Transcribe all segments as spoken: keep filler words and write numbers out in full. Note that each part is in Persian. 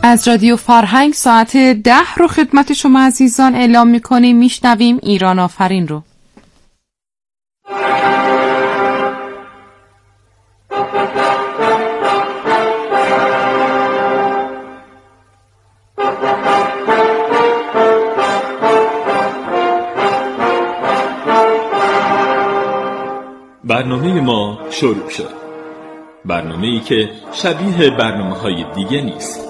از رادیو فرهنگ ساعت ده رو خدمت شما عزیزان اعلام میکنیم. میشنویم ایران آفرین رو. برنامه ما شروع شد. برنامه‌ای که شبیه برنامه‌های دیگه نیست.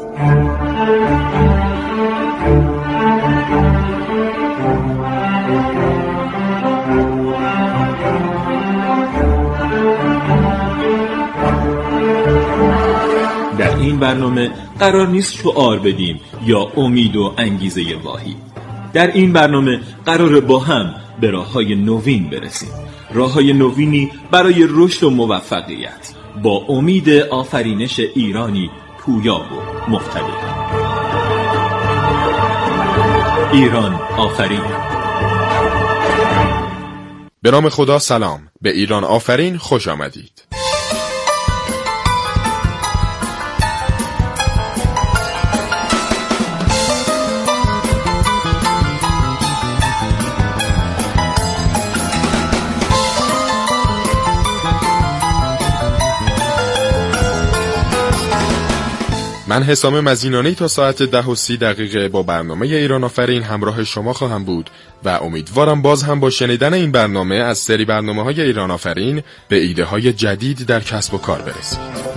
در این برنامه قرار نیست شعار بدیم یا امید و انگیزه واهی. در این برنامه قرار با هم به راه‌های نوین برسیم. راه‌های نوینی برای رشد و موفقیت با امید آفرینش ایرانی پویا و مقتدر. ایران آفرین. به نام خدا سلام. به ایران آفرین خوش آمدید. من حسام مزینانی تا ساعت ده و سی دقیقه با برنامه ایران آفرین همراه شما خواهم بود و امیدوارم باز هم با شنیدن این برنامه از سری برنامه‌های ایران آفرین به ایده های جدید در کسب و کار برسید.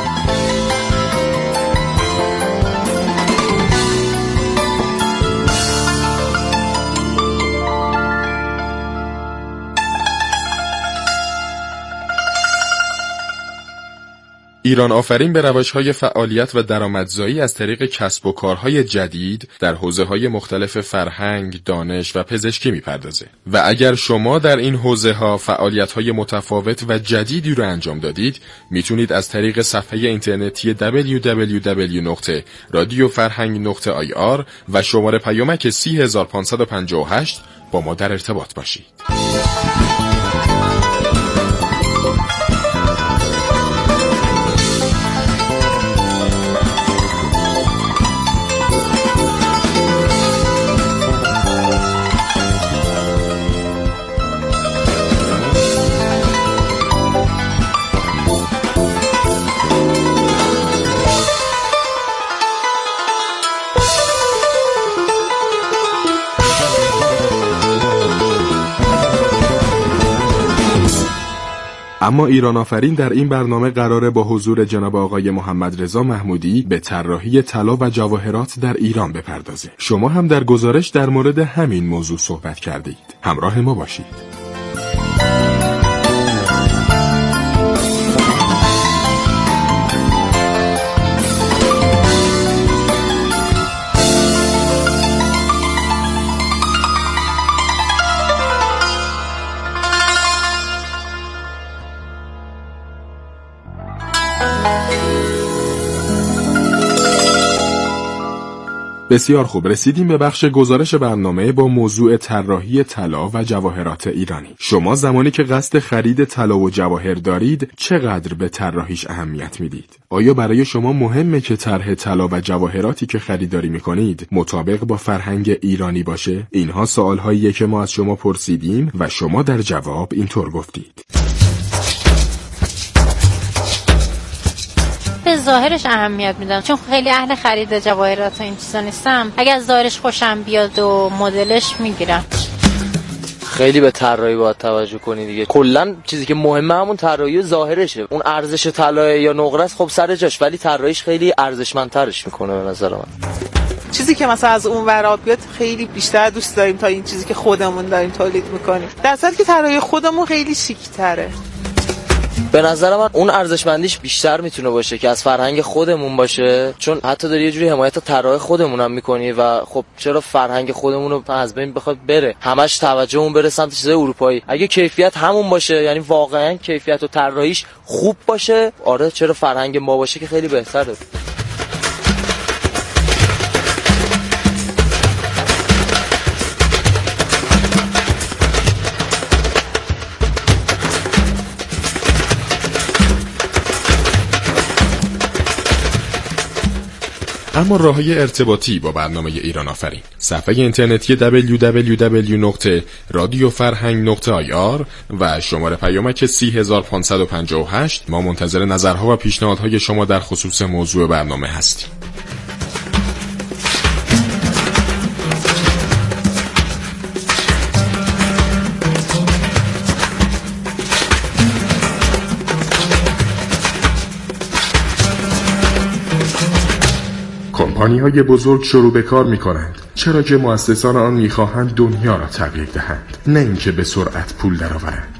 ایران آفرین به روش‌های فعالیت و درآمدزایی از طریق کسب و کارهای جدید در حوزه‌های مختلف فرهنگ، دانش و پزشکی می‌پردازه و اگر شما در این حوزه‌ها فعالیت‌های متفاوت و جدیدی رو انجام دادید، میتونید از طریق صفحه اینترنتی دبلیو دبلیو دبلیو دات رادیو فرهنگ دات آی آر و شماره پیامک سی هزار و پانصد و پنجاه و هشت با ما در ارتباط باشید. اما ایران آفرین در این برنامه قراره با حضور جناب آقای محمد رضا محمودی به طراحی طلا و جواهرات در ایران بپردازه. شما هم در گزارش در مورد همین موضوع صحبت کردید. همراه ما باشید. بسیار خوب، رسیدیم به بخش گزارش برنامه با موضوع طراحی طلا و جواهرات ایرانی. شما زمانی که قصد خرید طلا و جواهر دارید، چقدر به طراحیش اهمیت میدید؟ آیا برای شما مهمه که طرح طلا و جواهراتی که خریداری میکنید مطابق با فرهنگ ایرانی باشه؟ اینها سوالهاییه که ما از شما پرسیدیم و شما در جواب اینطور گفتید: به ظاهرش اهمیت میدم، چون خیلی اهل خرید جواهرات و این چیزا نیستم. اگه از ظاهرش خوشم بیاد و مدلش میگیرم. خیلی به طراحی باید توجه کنی دیگه. کلا چیزی که مهمه همون طراحی و ظاهرشه. اون ارزش طلا یا نقره است خب سر جاش، ولی طراحیش خیلی ارزشمندترش میکنه به نظر من. چیزی که مثلا از اون ور بیاد خیلی بیشتر دوست داریم تا این چیزی که خودمون داریم تولید میکنیم. در صورتی که طراحی خودمون خیلی شیک‌تره. به نظر من اون ارزشمندیش بیشتر میتونه باشه که از فرهنگ خودمون باشه، چون حتی داری یه جوری حمایت طراح خودمون هم میکنی و خب چرا فرهنگ خودمون رو از بین بخواد بره، همش توجهمون بره سمت چیزای اروپایی. اگه کیفیت همون باشه، یعنی واقعا کیفیت و طراحیش خوب باشه، آره چرا فرهنگ ما باشه که خیلی بهتره. اما راههای ارتباطی با برنامه ایران آفرین: صفحه اینترنتی دبلیو دبلیو دبلیو دات رادیو فرهنگ دات آی آر و شماره پیامک سی هزار و پانصد و پنجاه و هشت. ما منتظر نظرها و پیشنهادهای شما در خصوص موضوع برنامه هستیم. کمپانی‌های بزرگ شروع به کار می‌کنند چرا که مؤسسان آن می‌خواهند دنیا را تغییر دهند، نه اینکه به سرعت پول درآورند.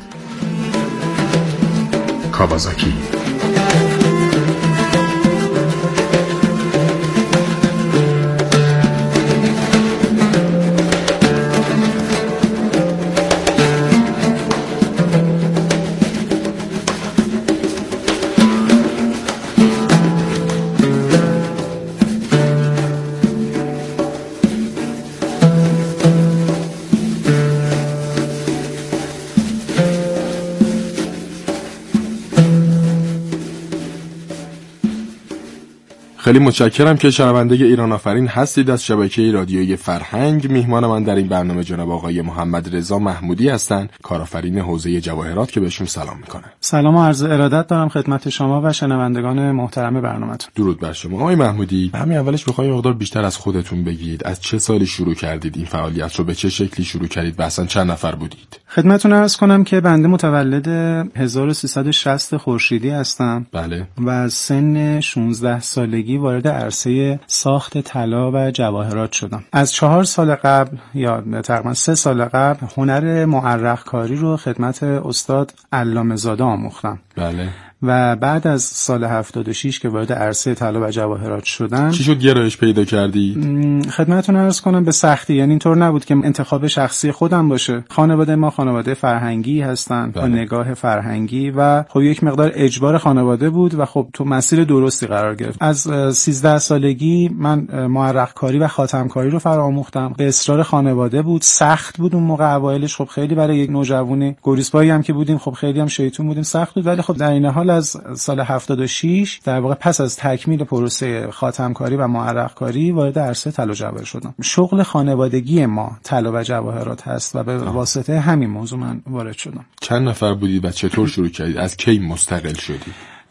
کاوازاکی. خیلی متشکرم که شنونده ایران آفرین هستید از شبکه رادیویی فرهنگ. میهمان من در این برنامه جناب آقای محمد رضا محمودی هستند، کارآفرین حوزه جواهرات، که بهشون سلام میکنم. سلام و عرض ارادت دارم خدمت شما و شنوندگان محترم برنامه‌تون. درود بر شما. آقای محمودی، همین اولش میخوایم مقدار بیشتر از خودتون بگید. از چه سالی شروع کردید این فعالیت رو؟ به چه شکلی شروع کردید و اصلا چند نفر بودید؟ خدمتتون عرض کنم که بنده متولد هزار و سیصد و شصت خورشیدی هستم. بله. و از سن شانزده سالگی وارد عرصه ساخت طلا و جواهرات شدم. از چهار سال قبل یا تقریبا سه سال قبل هنر معرق کاری رو خدمت استاد علامه زاده آموختم. بله. و بعد از سال هفتاد و شش که وارد عرصه طلا و جواهرات شدن، چی شد گرایش پیدا کردی؟ خدمتتون عرض کنم به سختی، یعنی اینطور نبود که انتخاب شخصی خودم باشه. خانواده ما خانواده فرهنگی هستن با نگاه فرهنگی و خب یک مقدار اجبار خانواده بود و خب تو مسیر درستی قرار گرفت. از سیزده سالگی من معرق کاری و خاتم کاری رو فرآموختم. به اصرار خانواده بود، سخت بود اون موقع اوایلش. خب خیلی برای یک نوجوانی گریزپایی هم که بودیم، خب خیلی هم شیطون بودیم، سخت بود. ولی خب در این حال از سال هفتاد و شش در واقع پس از تکمیل پروسه خاتم کاری و معرق کاری وارد عرصه طلا و جواهر شدم. شغل خانوادگی ما طلا و جواهرات هست و به واسطه همین موضوع من وارد شدم. چند نفر بودید و چطور شروع کردید؟ از کی مستقل شدید؟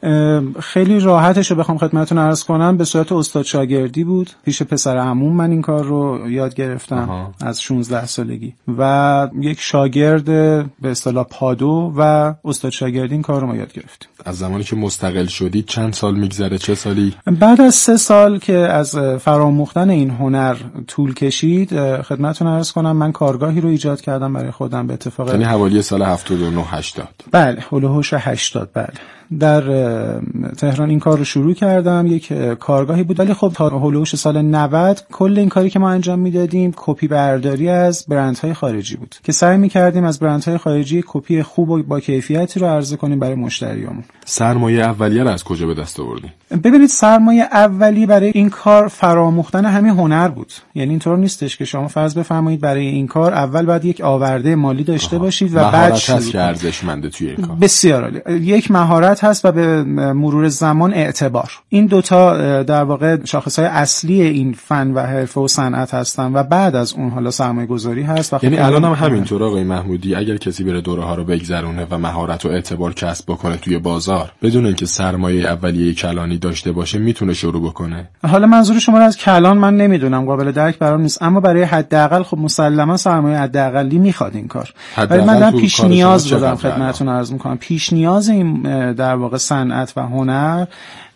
خیلی راحتش رو بخوام خدمتتون عرض کنم، به صورت استاد شاگردی بود. پیش پسر عموم من این کار رو یاد گرفتم. آها. از شانزده سالگی و یک شاگرد به اصطلاح پادو و استاد شاگردی این کار رو ما یاد گرفتیم. از زمانی که مستقل شدید چند سال میگذره؟ چه سالی؟ بعد از سه سال که از فرآموختن این هنر طول کشید، خدمتتون عرض کنم من کارگاهی رو ایجاد کردم برای خودم به اتفاق. یعنی حوالی سال هفتاد و نه هشتاد. بله، هولوش هشتاد. بله، در تهران این کار رو شروع کردم. یک کارگاهی بود، ولی خب تا هولوش سال نود کل این کاری که ما انجام میدادیم کپی برداری از برندهای خارجی بود که سعی میکردیم از برندهای خارجی کپی خوب و با کیفیتی رو عرضه کنیم برای مشتریامون. سرمایه اولیه رو از کجا به دست آوردین؟ ببینید، سرمایه اولیه برای این کار فرآموختن همین هنر بود. یعنی اینطور نیستش که شما فرض بفرمایید برای این کار اول باید یک آورده مالی داشته آها. باشید و بعد شروع کنید. ارزشمنده توی این کار. بسیار عالی. یک مهارت هست و به مرور زمان اعتبار. این دوتا در واقع شاخصهای اصلی این فن و حرفه و صنعت هستن و بعد از اون حالا سرمایه گذاری هست. و یعنی الان هم همینطور آقای محمودی، اگر کسی بره دوره ها رو بگذرونه و مهارت و اعتبار کسب بکنه توی بازار بدون اینکه سرمایه اولیه کلانی داشته باشه میتونه شروع بکنه؟ حالا منظور شما از کلان من نمیدونم، قابل درک برام نیست، اما برای حداقل خب مسلما سرمایه حداقلی میخواد این کار. ولی من دارم پیش نیاز رو خدمتتون عرض میکنم. پیش نیاز این در واقع صنعت و هنر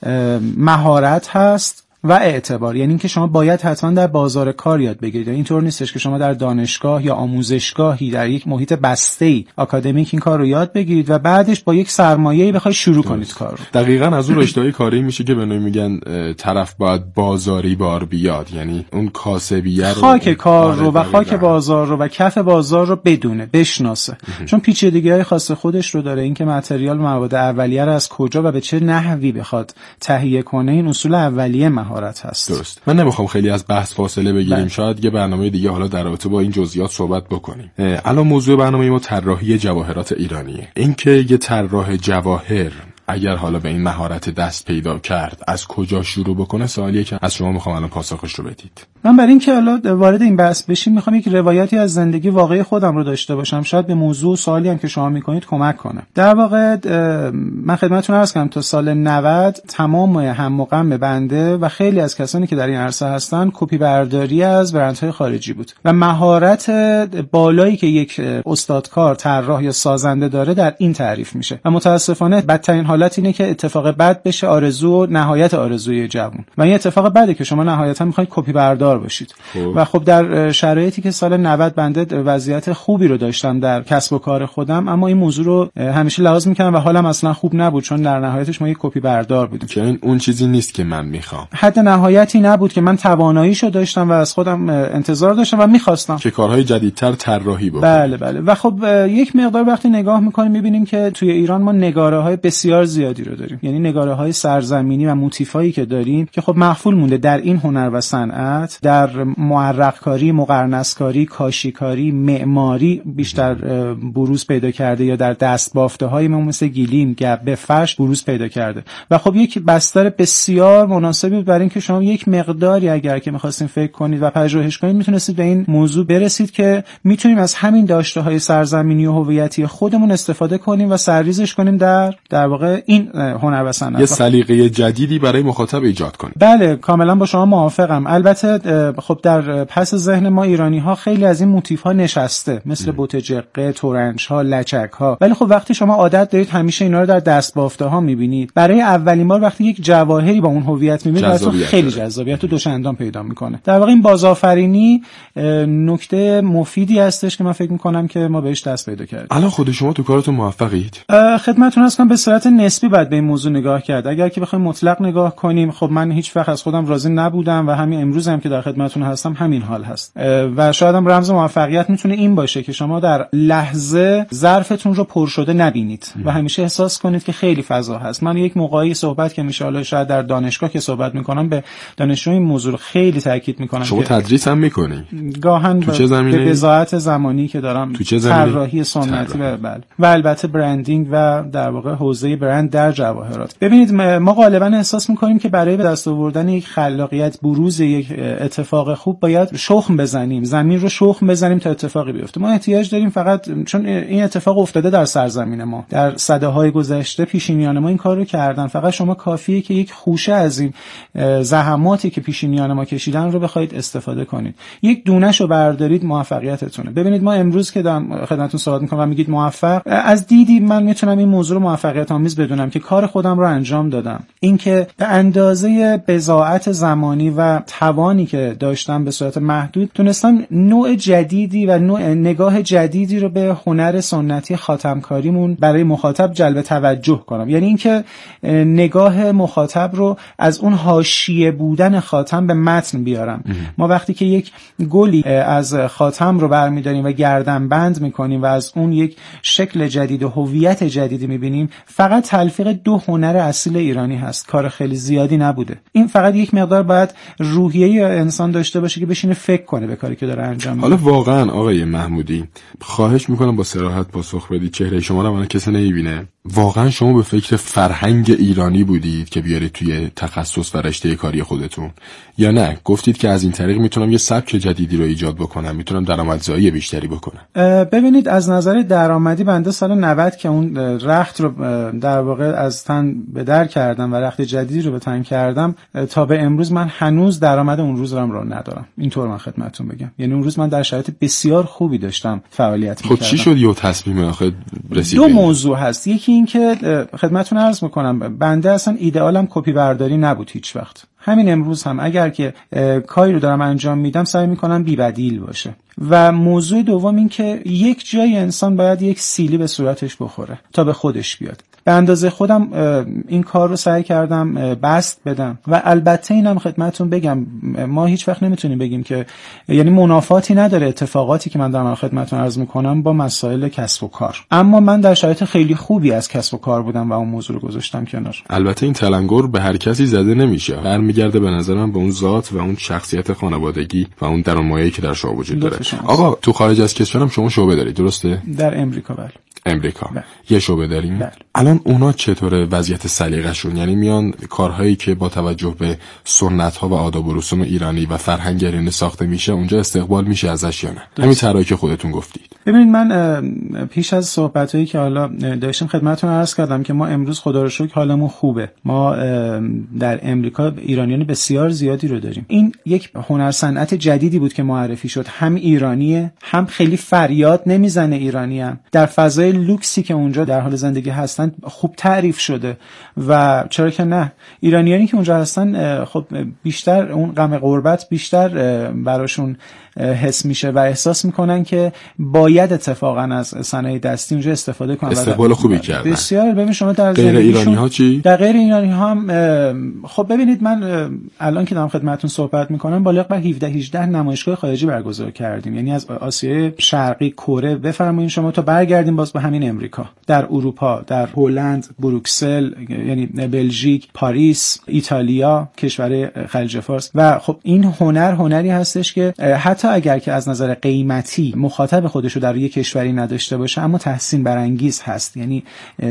مهارت هست و اعتبار. یعنی اینکه شما باید حتما در بازار کار یاد بگیرید. اینطور نیستش که شما در دانشگاه یا آموزشگاهی در یک محیط بسته‌ای آکادمیک این کار رو یاد بگیرید و بعدش با یک سرمایه‌ای بخواید شروع کنید کار رو. دقیقاً از اون رشته‌های کاری میشه که به نوعی میگن طرف باید بازاری بار بیاد، یعنی اون کاسبیه رو، خاک کار رو و خاک بازار رو و کف بازار رو بدونه، بشناسه. چون پیچیدگی‌های خاص خودش رو داره. اینکه متریال مواد اولیه رو از کجا و به چه نحوی بخواد تهیه کنه، این اصول اولیه مهارت هست. درست. من نمیخوام خیلی از بحث فاصله بگیریم. بله. شاید یه برنامه دیگه حالا در رابطه با این جزئیات صحبت بکنیم. الان موضوع برنامه ما طراحی جواهرات ایرانیه. اینکه یه طراح جواهر اگر حالا به این مهارت دست پیدا کرد از کجا شروع بکنه، سوالیه که از شما میخوام الان پاسخش رو بدید. من برای اینکه حالا وارد این بحث بشیم میخوام یک روایتی از زندگی واقعی خودم رو داشته باشم، شاید به موضوع سوالی هم که شما میکنید کمک کنه. در واقع من خدمتتون عرض کنم تا سال نود تمام هم و غم بنده و خیلی از کسانی که در این عرصه هستن کپی برداری از برندهای خارجی بود و مهارت بالایی که یک استادکار، طراح یا سازنده داره در این تعریف میشه و متاسفانه بدترین حالت اینه که اتفاق بد بشه آرزو و نهایت آرزوی جوان و این اتفاق بده که شما نهایتا میخواید کپی بردار باشید. خوب. و خب در شرایطی که سال نود بنده وضعیت خوبی رو داشتم در کسب و کار خودم، اما این موضوع رو همیشه لحاظ میکردم و حالم اصلا خوب نبود چون در نهایتش ما یک کپی بردار بودیم. که این اون چیزی نیست که من میخوام. حد نهایتی نبود که من تواناییشو داشتم و از خودم انتظار داشتم و میخواستم که کارهای جدیدتر طراحی بکنم. بله بله. و خب یک مقدار وقتی نگاه میکنیم میبینیم که توی ایران ما نگاره‌های بسیار زیادی رو داریم، یعنی نگاره‌های سرزمینی و موتیفایی که داریم که خب محفول مونده در این هنر و صنعت، در معرق‌کاری، مقرنس‌کاری، کاشی‌کاری، معماری بیشتر بروز پیدا کرده یا در دست‌بافته‌های ما مثل گلیم، گبه، فرش بروز پیدا کرده و خب یک بستر بسیار مناسبی بود برای اینکه شما یک مقداری اگر که می‌خواستین فکر کنید و پژوهش کنید میتونستید به این موضوع برسید که میتونیم از همین داشته‌های سرزمینی و هویتی خودمون استفاده کنیم و سرریزش کنیم در در واقع این هنر و صنعت. یه سلیقه جدیدی برای مخاطب ایجاد کنیم. بله کاملا با شما موافقم. البته خب در پس ذهن ما ایرانی‌ها خیلی از این موتیف‌ها نشسته مثل بوتجقه، تورنج‌ها، لچک‌ها، ولی خب وقتی شما عادت دارید همیشه اینا رو در دست‌بافته‌ها می‌بینید، برای اولین بار وقتی یک جواهری با اون هویت می‌بینید براتون خیلی جذابیت و دوچندان پیدا می‌کنه. در واقع این بازآفرینی نکته مفیدی هستش که من فکر می‌کنم که ما بهش دست پیدا کردیم. الان خود شما تو کارتون موفقید؟ خدمتتون هستم به صورت نسبی باید به این موضوع نگاه کرد. اگر که بخوایم مطلق نگاه کنیم خب من هیچ وقت از خودم راضی نبودم و همین امروز هم که در خدمتتون هستم همین حال هست و شاید هم رمز موفقیت میتونه این باشه که شما در لحظه ظرفتون رو پر شده نبینید و همیشه احساس کنید که خیلی فضا هست. من یک موقعی صحبت که میشه حالا شاید در دانشگاه که صحبت میکنم به دانشجوی این موضوع خیلی تاکید میکنم. شما که تدریس هم میکنی؟ گاهن تو چه زمینه؟ به بضاعت زمانی که دارم طراحی سنتی و بله و البته برندینگ و در واقع حوزه برند در جواهرات. ببینید ما غالبا احساس میکنیم که برای به دست آوردن یک خلاقیت، بروز یک اتفاق خوب باید شخم بزنیم، زمین رو شخم بزنیم تا اتفاقی بیفته. ما احتیاج داریم فقط چون این اتفاق افتاده در سرزمین ما در سده‌های گذشته، پیشینیان ما این کار رو کردن، فقط شما کافیه که یک خوشه از این زحماتی که پیشینیان ما کشیدن رو بخواید استفاده کنید، یک دونه‌شو بردارید، موفقیتتونه. ببینید ما امروز که دارم خدمتتون صحبت می‌کنم و میگید موفق، از دیدی من میتونم این موضوع رو موفقیت آمیز بدونم که کار خودم رو انجام دادم. اینکه به اندازه بضاعت زمانی و توانی که داشتم به صورت محدود تونستم نوع جدیدی و نوع نگاه جدیدی رو به هنر سنتی خاتمکاریمون برای مخاطب جلب توجه کنم. یعنی اینکه نگاه مخاطب رو از اون حاشیه بودن خاتم به متن بیارم. ام. ما وقتی که یک گلی از خاتم رو برمی‌داریم و گردن بند می‌کنیم و از اون یک شکل جدید و هویت جدیدی می‌بینیم، فقط تلفیق دو هنر اصیل ایرانی هست، کار خیلی زیادی نبوده. این فقط یک مقدار باید روحیه انسان داشته باشه که بشینه فکر کنه به کاری که داره انجام میده. حالا واقعا آقای محمودی خواهش میکنم با صراحت پاسخ بدید، چهره شما رو من کسی نمیبینه. واقعا شما به فکر فرهنگ ایرانی بودید که بیارید توی تخصص و رشته کاری خودتون، یا نه گفتید که از این طریق میتونم یه سبک جدیدی رو ایجاد بکنم، میتونم درآمدزایی بیشتری بکنم؟ ببینید از نظر درآمدی بنده سال نود که اون رخت رو در واقع از تن به در کردم و رخت جدیدی رو به تن کردم، تا به امروز من هنوز درآمد اون روز رو ندارم. اینطور من خدمتتون بگم، یعنی اون روز من در شرایط بسیار خوبی داشتم فعالیت می‌کردم. خب چی شد یه تصمیم آخه رسید؟ دو موضوع هست. یکی این که خدمتتون عرض می‌کنم بنده اصلا ایدئالم کپی برداری نبود هیچ وقت. همین امروز هم اگر که کاری رو دارم انجام میدم سعی می‌کنم بی بدیل باشه. و موضوع دوم این که یک جای انسان باید یک سیلی به صورتش بخوره تا به خودش بیاد. به اندازه خودم این کار رو سعی کردم بست بدم و البته اینم خدمتتون بگم ما هیچ وقت نمیتونیم بگیم که یعنی منافاتی نداره اتفاقاتی که من دارم خدمتتون عرض میکنم با مسائل کسب و کار، اما من در شرایط خیلی خوبی از کسب و کار بودم و اون موضوع رو گذاشتم کنار. البته این تلنگر به هر کسی زده نمیشه، برمیگرده به نظر من به اون ذات و اون شخصیت خانوادگی و اون درونمایه‌ای که در شما وجود داره. آقا تو خارج از کشورم شما شعبه دارید درسته؟ در امریکا بله. امریکا. بله. یه شعبه داریم. بله. الان اونا چطوره وضعیت سلیقه‌شون؟ یعنی میان کارهایی که با توجه به سنت‌ها و آداب و رسوم ایرانی و فرهنگ ایرانی ساخته میشه اونجا استقبال میشه ازش یا نه؟ همین طرحی که خودتون گفتید. ببینید من پیش از صحبتایی که حالا داشتیم خدمتتون عرض کردم که ما امروز خدا رو شکر حالمون خوبه. ما در امریکا ایرانیان بسیار زیادی رو داریم. این یک هنر صنعت جدیدی بود که معرفی شد، هم ایرانیه، هم خیلی فریاد نمیزنه ایرانی، هم در فضای لوکسی که اونجا در حال زندگی هستن خوب تعریف شده و چرا که نه، ایرانیانی که اونجا هستن خب بیشتر اون غم غربت بیشتر براشون حس میشه و احساس میکنن که باید اتفاقا از صنایع دستی اونجا استفاده کنن. استقبال خوبی کردن. بسیار. ببین شما در غیر ایرانی ها چی؟ در غیر ایرانی ها هم خب ببینید من الان که دارم خدمتتون صحبت میکنم بالغ بر هفده هجده نمایشگاه خارجی برگزار کردیم، یعنی از آسیای شرقی، کره بفرمایید شما تا برگردیم باز به همین امریکا، در اروپا، در هلند، بروکسل، یعنی بلژیک، پاریس، ایتالیا، کشور خلیج فارس. و خب این هنر هنری هستش که حتی اگر که از نظر قیمتی مخاطب خودشو در یک کشوری نداشته باشه اما تحسین برانگیز هست، یعنی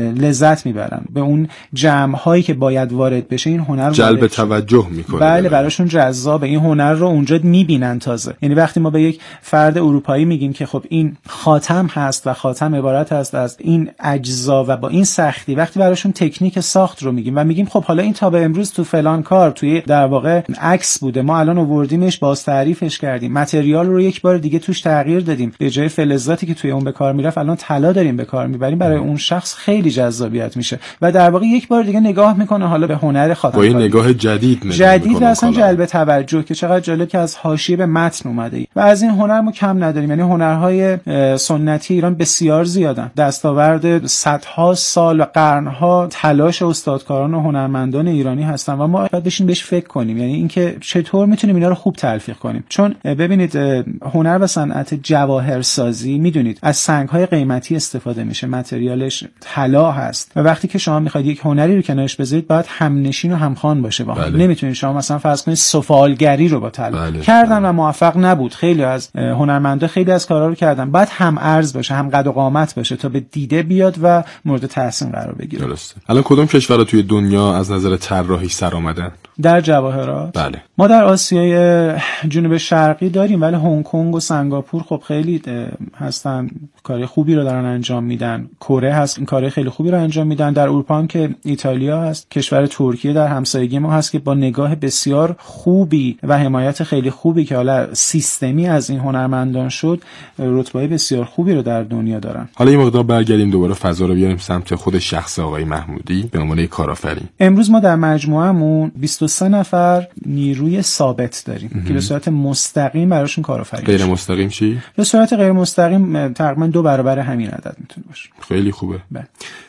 لذت میبرن به اون جمع هایی که باید وارد بشه این هنر جلب توجه میکنه. بله براشون جذابه، این هنر رو اونجا میبینن تازه. یعنی وقتی ما به یک فرد اروپایی میگیم که خب این خاتم هست و خاتم عبارت هست از این اجزا و با این سختی، وقتی براشون تکنیک ساخت رو میگیم و میگیم خب حالا این تا به امروز تو فلان کار توی در واقع عکس بوده، ما الان آوردیمش باز تعریفش کردیم، متریال رو یک بار دیگه توش تغییر دادیم، به جای فلزاتی که توی اون به کار میرفت الان طلا داریم به کار میبریم، برای اون شخص خیلی جذابیت میشه و در واقع یک بار دیگه نگاه میکنه حالا به هنر خاتم با این نگاه جدید نگاه جدید و اصلا جلب توجه که چقدر جالب که از حاشیه به متن اومده ای. و از این هنر ما کم نداریم، یعنی هنرهای سنتی ایران بسیار زیادن، دستاورد صدها سال و قرنها تلاش استادکاران و هنرمندان ایرانی هستن و ما باید بشین بهش فکر کنیم، یعنی اینکه چطور میتونیم اینا رو خوب تلفیق کنیم. چون ببینید هنر و صنعت جواهرسازی میدونید از سنگ‌های قیمتی استفاده میشه، متریالش طلا هست و وقتی که شما میخواید یک هنری رو کنارش بذارید باید همنشین و همخوان باشه با هم. بله. نمیتونید شما مثلا فرض کنید سفالگری رو با طلا بله. کردن و موفق نبود. خیلی از هنرمندا خیلی از کارا رو کردن، باید هم ارز باشه هم قد و قامت باشه تا به دیده بیاد و مورد تحسین قرار بگیره. درسته. الان کدوم کشورها توی دنیا از نظر طراحی سر آمدن در جواهرات؟ بله. ما در آسیای جنوب شرقی داریم ولی هنگ کنگ و سنگاپور خب خیلی هستن، کار خوبی رو دارن انجام میدن. کره هست این کار خیلی خوبی رو انجام میدن. در اروپا هم که ایتالیا هست، کشور ترکیه در همسایگی ما هست که با نگاه بسیار خوبی و حمایت خیلی خوبی که حالا سیستمی از این هنرمندان شد، رتبه بسیار خوبی رو در دنیا دارن. حالا این مقدار برگردیم دوباره فضا رو بیاریم سمت خود شخص آقای محمودی به عنوان کارآفرین. امروز ما در مجموعهمون بیست و سه نفر نیروی ثابت داریم امه. که به صورت مستقیم براشون کارآفرین. غیر مستقیم چی؟ به صورت غیر مستقیم تقریبا دو برابر همین عدد میتونه باشه. خیلی خوبه. بله.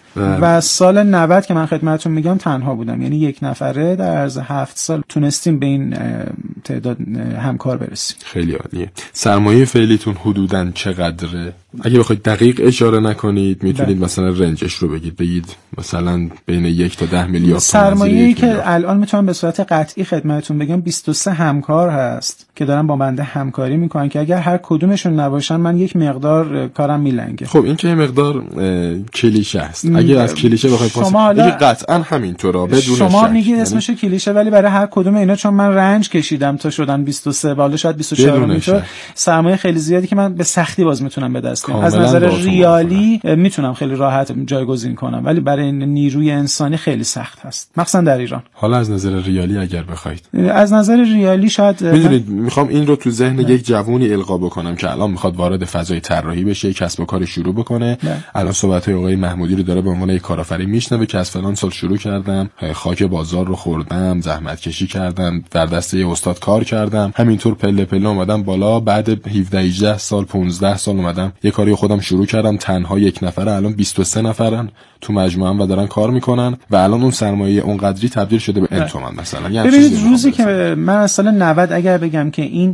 و سال نود که من خدمتتون میگم تنها بودم، یعنی یک نفره در عرض هفت سال تونستیم به این تعداد همکار برسیم. خیلی عالیه. سرمایه فعلیتون حدوداً چقدره؟ اگه بخواید دقیق اشاره نکنید میتونید ده. مثلا رنجش رو بگید، بگید مثلا بین یک تا ده میلیارد. سرمایه‌ای که میلیارد. الان میتونم به صورت قطعی خدمتتون بگم بیست و سه همکار هست که دارن با بنده همکاری میکنن که اگر هر کدومشون نباشن من یک مقدار کارم میلنگه. خب این که مقدار کلیشه است. اگه از کلیشه بخواید پاسخ بدید قطعا همینطوره بدون شک. شما میگید اسمش کلیشه ولی برای هر کدوم اینا چون من رنج کشیدم تا شدن بیست و سه بالا شاید بیست و چهار میشه، سرمایه خیلی زیادی که من به سختی باز میتونم به دست بیارم. از نظر ریالی میتونم خیلی راحت جایگزین کنم ولی برای نیروی انسانی خیلی سخت هست، مخصوصا در ایران. حالا از نظر ریالی اگر بخواید، از نظر ریالی شاید میدونید من... میخوام این رو تو ذهن نه. یک جوونی القا بکنم که الان میخواد وارد فضای طراحی بشه، کسب و کار شروع بکنه. نه. الان صحبت‌های آقای محمودی رو داره به عنوان یک کارآفرین میشنوه که از فلان سال شروع کردم، خاک بازار رو خوردم، زحمت کشی کردم، در دست یه استاد کار کردم، همینطور پله پله اومدم بالا، بعد هفده هجده سال پانزده سال اومدم یه کاری خودم شروع کردم، تنها یک نفره، الان بیست و سه نفرن تو مجموعه و دارن کار میکنن و الان اون سرمایه اون قدری تبدیل شده به ان تومن مثلا. یعنی ببینید روزی که من از سال نود اگر بگم که این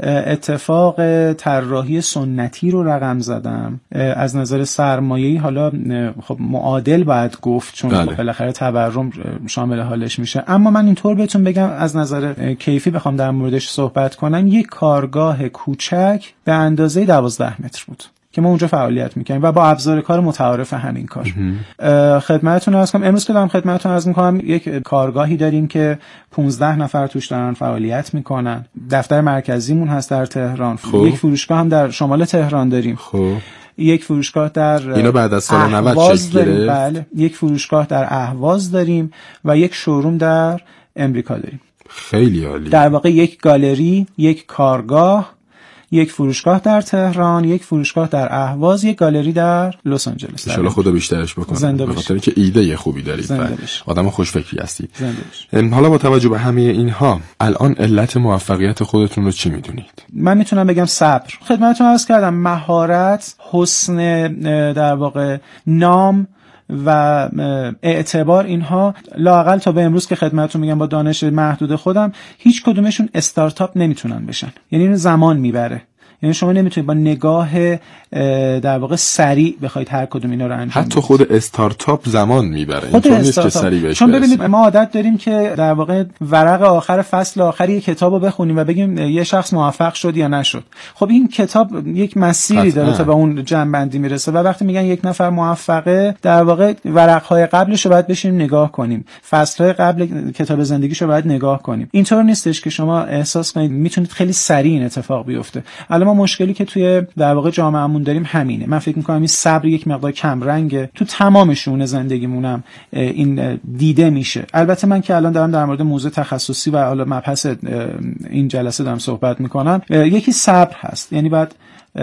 اتفاق طراحی سنتی رو رقم زدم از نظر سرمایه‌ای، حالا خب معادل باید گفت چون بله. خب بالاخره تورم شامل حالش میشه، اما من اینطور بهتون بگم از نظر کیفی بخوام در موردش صحبت کنم، یک کارگاه کوچک به اندازه دوازده متر بود. که ما اونجا فعالیت میکنیم و با ابزار کار متعارف همین کار. خدمتتون عرض کنم امروز که دارم خدمتتون عرض میکنم یک کارگاهی داریم که پانزده نفر توش دارن فعالیت میکنن. دفتر مرکزیمون هست در تهران. خوب. یک فروشگاه هم در شمال تهران داریم. خب یک فروشگاه در اینا بعد از سال نود شکل گرفت. بله. یک فروشگاه در اهواز داریم و یک شوروم در امریکا داریم. خیلی عالی. در واقع یک گالری، یک کارگاه، یک فروشگاه در تهران، یک فروشگاه در اهواز، یک گالری در لس آنجلس. ان شاء الله خدا بیشترش بکنه. به خاطر اینکه ایده خوبی دارید و آدم خوشفکری هستید. حالا با توجه به همه اینها الان علت موفقیت خودتون رو چی میدونید؟ من میتونم بگم صبر. خدمتتون عرض کردم مهارت، حسن در واقع نام و اعتبار، اینها لااقل تا به امروز که خدمتتون میگم با دانش محدود خودم هیچ کدومشون استارتاپ نمیتونن بشن. یعنی اینو زمان میبره. یعنی شما نمیتونید با نگاه در واقع سریع بخواید هر کدوم اینا رو انجام بدید. حتی خود استارتاپ زمان میبره. اینطور نیست که سریع بشه. چون ببینید ما عادت داریم که در واقع ورق آخر فصل آخر یک کتابو بخونیم و بگیم یه شخص موفق شد یا نشد. خب این کتاب یک مسیری داره تا به اون جنبندی میرسه و وقتی میگن یک نفر موفقه در واقع ورق‌های قبلش رو باید بشینیم نگاه کنیم. فصل‌های قبل کتاب زندگیشو باید نگاه کنیم. اینطور نیستش که شما احساس کنید میتونید خیلی سریع این اتفاق بیفته. الان ما مشکلی که توی در واقع جامعهمون داریم همینه. من فکر می‌کنم این صبر یک مقدار کم رنگه. تو تمام شئون زندگیمونم این دیده میشه. البته من که الان دارم در مورد موضوع تخصصی و حالا مبحث این جلسه دارم صحبت می‌کنم، یکی صبر هست. یعنی بعد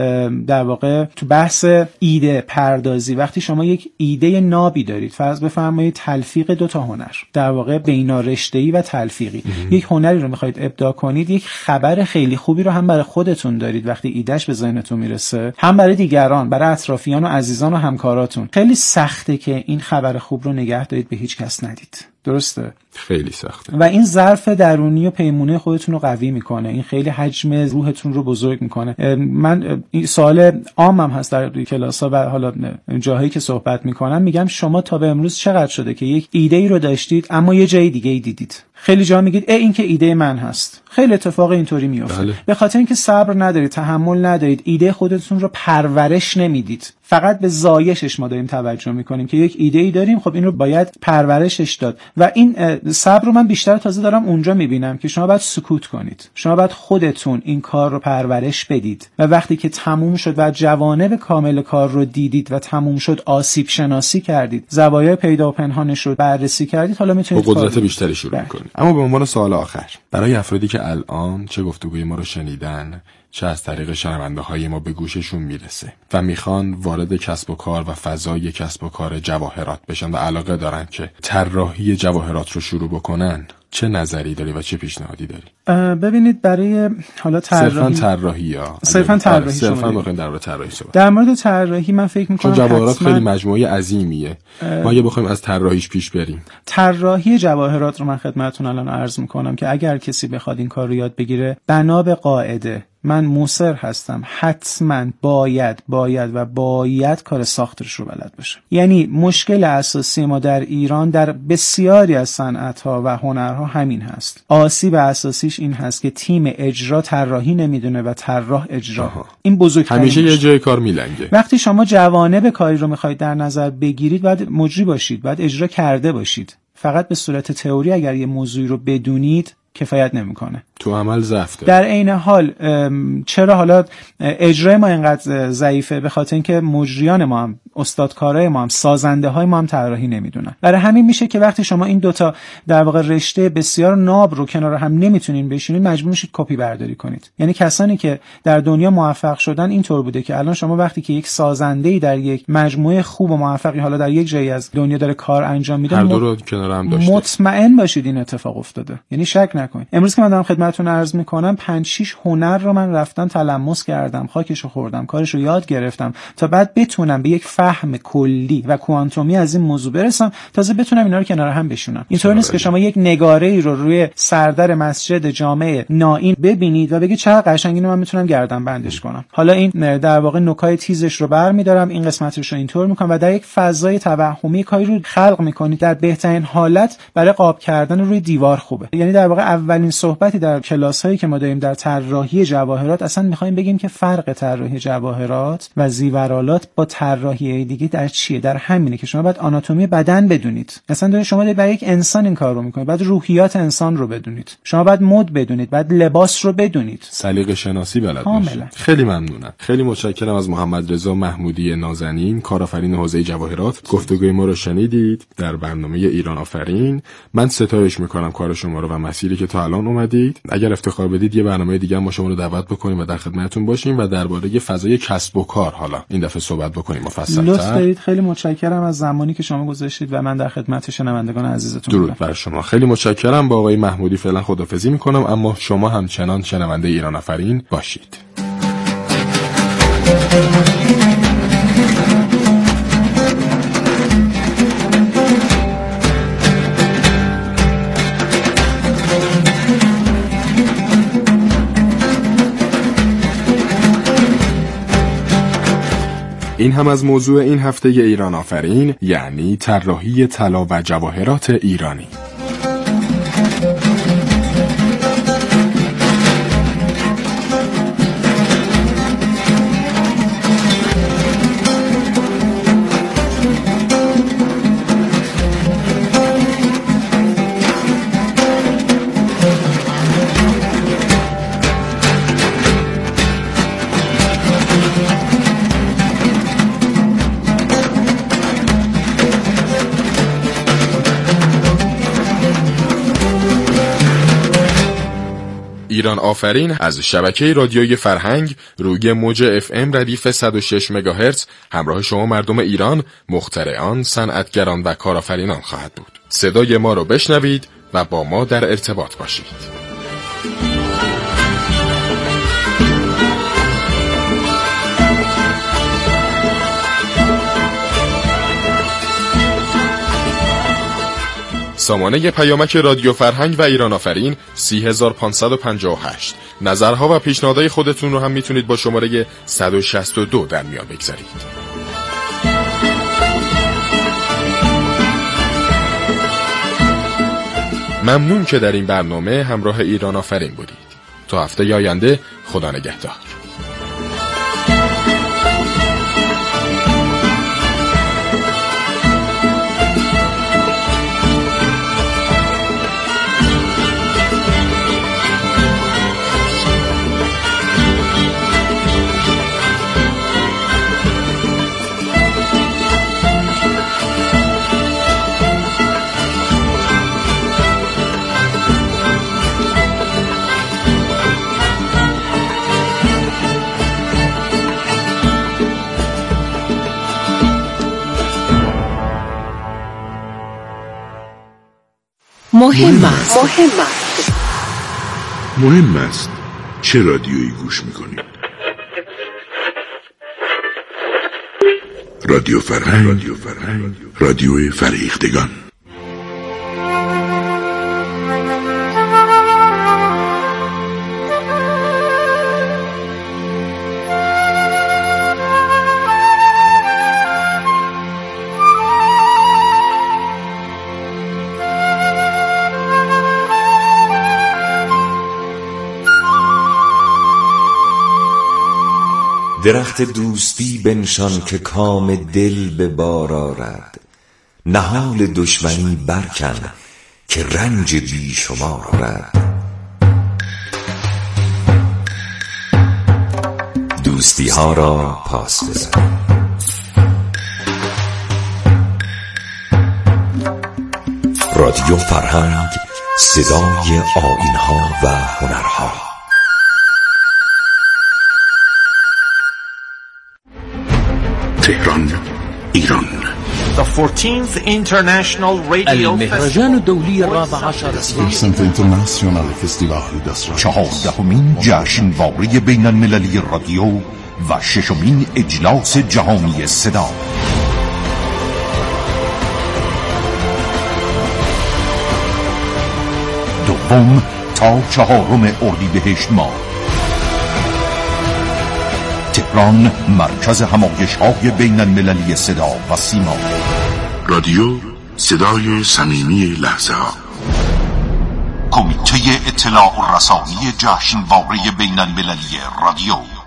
در واقع تو بحث ایده پردازی وقتی شما یک ایده نابی دارید، فرض بفرمایید تلفیق دو تا هنر، در واقع بینارشته‌ای و تلفیقی، یک هنری رو می‌خواید ابداع کنید، یک خبر خیلی خوبی رو هم برای خودتون دارید وقتی ایدهش به ذهنتون میرسه، هم برای دیگران، برای اطرافیان و عزیزان و همکاراتون. خیلی سخته که این خبر خوب رو نگه دارید به هیچ کس ندید. درسته؟ خیلی سخته. و این ظرف درونی و پیمونه خودتون رو قوی میکنه. این خیلی حجم روحتون رو بزرگ میکنه. من این سوال عامم هست در کلاس‌ها و حالا جاهایی که صحبت میکنم، میگم شما تا به امروز چقدر شده که یک ایده ای رو داشتید اما یه جای دیگه ای دیدید؟ خیلی جا میگید ای این که ایده من هست. خیلی اتفاق اینطوری میفته. بله. به خاطر اینکه صبر ندارید، تحمل ندارید، ایده خودتون رو پرورش نمیدید. فقط به زایشش ما داریم توجه میکنیم که یک ایده ای داریم، خب این رو باید پرورشش داد. و این صبر رو من بیشتر تازه دارم اونجا میبینم که شما باید سکوت کنید. شما باید خودتون این کار رو پرورش بدید و وقتی که تموم شد و جوانب کامل کار رو دیدید و تموم شد، آسیب شناسی کردید، زوایای پیدا و پنهانش رو بررسی کردید، حالا میتونید با قدرت بیشتری شروع کنید. اما به عنوان سوال آخر، برای افرادی که الان چه گفتگوی ما رو شنیدن، چه از طریق شنونده های ما به گوششون میرسه و میخوان وارد کسب و کار و فضای کسب و کار جواهرات بشن و علاقه دارن که طراحی جواهرات رو شروع بکنن، چه نظری داری و چه پیشنهادی داری؟ ببینید برای حالا طراحی صرفاً طراحی یا صرفاً طراحی صرفاً بخوایم در مورد طراحی صحبت. در مورد طراحی من فکر می‌کنم چون جواهرات خیلی مجموعه عظیمیه. ما اگه بخوایم از طراحیش پیش بریم، طراحی جواهرات رو من خدمتتون الان عرض می‌کنم که اگر کسی بخواد این کار رو یاد بگیره، بنا به قاعده من مصر هستم حتما باید باید و باید کار ساختش رو بلد باشه. یعنی مشکل اساسی ما در ایران در بسیاری از صنعت‌ها و هنرها همین هست. آسیب اساسیش این هست که تیم اجرا طراحی نمیدونه و طراح اجرا. آها. این بزرگترین همیشه یه جای کار میلنگه. وقتی شما جوانب کاری رو میخواید در نظر بگیرید، باید مجری باشید، باید اجرا کرده باشید. فقط به صورت تئوری اگر یه موضوعی رو بدونید کفایت نمیکنه. تو عمل ضعف داره. در عین حال چرا حالا اجرای ما اینقدر ضعیفه؟ به خاطر اینکه مجریان ما هم، استادکارای ما هم، سازنده های ما هم طراحی نمیدونن. برای همین میشه که وقتی شما این دوتا در واقع رشته بسیار ناب رو کنار هم نمیتونین بشینید، مجبور میشید کپی برداری کنید. یعنی کسانی که در دنیا موفق شدن اینطور بوده که الان شما وقتی که یک سازنده‌ای در یک مجموعه خوب و موفقی حالا در یک جایی از دنیا داره کار انجام میده، هر دو رو کنار هم داشته، مطمئن باشید این اتفاق افتاده. یعنی شک نکنید. امروز که من دارم خدمتتون عرض میکنم، پنج شش هنر رو من رفتم تلمس کردم، خاکشو خوردم، کارشو یاد گرفتم تا بعد بتونم به یک فرد فهم کلی و کوانتومی از این موضوع برسم تازه بتونم اینا رو کنار هم بشونم. اینطور نیست که شما یک نگاره‌ای رو روی سردر مسجد جامع نائین ببینید و بگید چقدر قشنگ اینو من میتونم گردن بندش کنم. حالا این در واقع نکات تیزش رو برمی‌دارم، این قسمتش رو اینطور می‌کنم و در یک فضای توهمی کاری رو خلق می‌کنید در بهترین حالت برای قاب کردن روی دیوار خوبه. یعنی در واقع اولین صحبتی در کلاس‌هایی که ما داریم در طراحی جواهرات اصلا می‌خوایم بگیم که فرق طراحی جواهرات و زیورآلات با طراحی دیگه در چیه؟ در همینه که شما باید آناتومی بدن بدونید. اصلا دارید شما دارید برای یک انسان این کار رو می‌کنید. بعد روحیات انسان رو بدونید. شما باید مد بدونید، بعد لباس رو بدونید. سلیقه شناسی بلد باشید. خیلی ممنونم. خیلی متشکرم از محمد رضا محمودی نازنین، کارآفرین حوزه جواهرات. گفتگوی ما رو شنیدید در برنامه ایران آفرین. من ستایش می‌کنم کار شما رو و مسیری که تا الان اومدید. اگر افتخار بدید یه برنامه دیگه هم ما شما رو دعوت بکنیم و در خدمتتون باشیم و درباره فضای کسب و کار حالا این دفعه صحبت بکنیم مفصل‌تر. لطف دارید. خیلی متشکرم از زمانی که شما گذاشتید و من در خدمت شنوندگان عزیزتون درود بر شما. خیلی متشکرم. با آقای محمودی فعلا خداحافظی می‌کنم، اما شما همچنان شنونده ایران آفرین باشید. این هم از موضوع این هفته ایران آفرین، یعنی طراحی طلا و جواهرات ایرانی. ایران آفرین از شبکه رادیویی فرهنگ روی موج اف ام ردیف صد و شش مگاهرتز همراه شما مردم ایران، مخترعان، صنعتگران و کارآفرینان خواهد بود. صدای ما رو بشنوید و با ما در ارتباط باشید. سامانه پیامک رادیو فرهنگ و ایران آفرین سی هزار و پانصد و پنجاه و هشت. نظرها و پیشنهادهای خودتون رو هم میتونید با شماره صد و شصت و دو در میان بگذارید. ممنون که در این برنامه همراه ایران آفرین بودید. تا هفته آینده، خدا نگهدار. مهم است. مهم است. مهم است چه رادیویی گوش میکنید؟ رادیو فرهنگ، رادیو فرهنگ، رادیوی فریختگان. درخت دوستی بنشان که کام دل به بار آرد، نهال دشمنی برکن که رنج بی شمار آرد. دوستی ها را پاس بزن. رادیو فرهنگ، صدای آیین ها و هنرها. تهران، ایران. المهرجان الدولي الرابع عشر سنت اینترناسیونال فستیوال دسرا، چهاردهمین جشنواره بین المللی رادیو و ششمین اجلاس جهانی صدا. سوم تا چهارم اردیبهشت ماه. تهران، مرکز همایش‌های بین المللی صدا و سیما. رادیو صدای صمیمی لحظه ها. کمیته اطلاع و رسانی جشنواره بین المللی رادیو.